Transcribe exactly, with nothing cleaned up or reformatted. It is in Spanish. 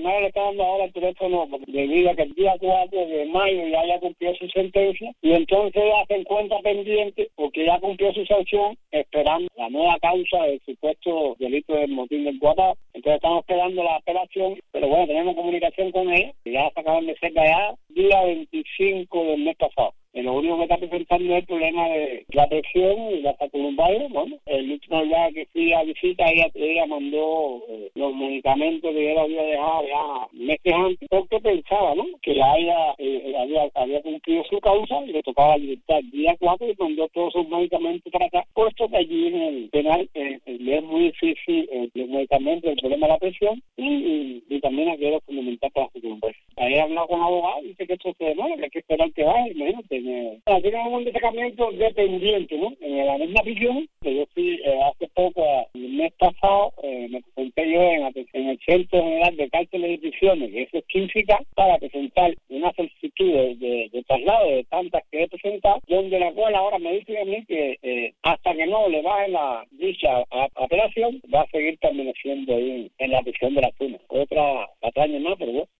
Mayo le está dando ahora el teléfono debido a que el día cuatro de mayo ya ya cumplió su sentencia y entonces ya se encuentra pendiente porque ya cumplió su sanción esperando la nueva causa del supuesto delito del motín del Guatá. Entonces estamos esperando la apelación, pero bueno, tenemos comunicación con él y ya se acaban de ser allá día veinticinco del mes pasado. Y lo único que está presentando es el problema de la presión y la lumbago. Bueno, el último día que fui a visita, ella, ella mandó eh, los medicamentos que ella había dejado ya meses antes, porque pensaba, ¿no?, que ya ella eh, había, había cumplido su causa y le tocaba libertad el día cuatro y mandó todos sus medicamentos para acá, puesto que allí en el penal eh, le es muy difícil eh, los medicamentos, el problema de la presión y, y, y también aquello fundamental para su lumbago. Ahí he hablado con abogado y dice que esto se demora, que hay que esperar que baje, imagínate. Tiene un destacamento dependiente, ¿no? En la misma prisión, que yo fui eh, hace poco, el mes pasado, eh, me presenté yo en, en el Centro General de Cárceles y Prisiones, que eso es Quinfica, para presentar una solicitud de, de, de traslado de tantas que he presentado, donde la cual ahora me dice a mí que eh, hasta que no le baje la dicha a, apelación, va a seguir permaneciendo ahí en, en la prisión de la Tuna. Otra patraña más, pero bueno.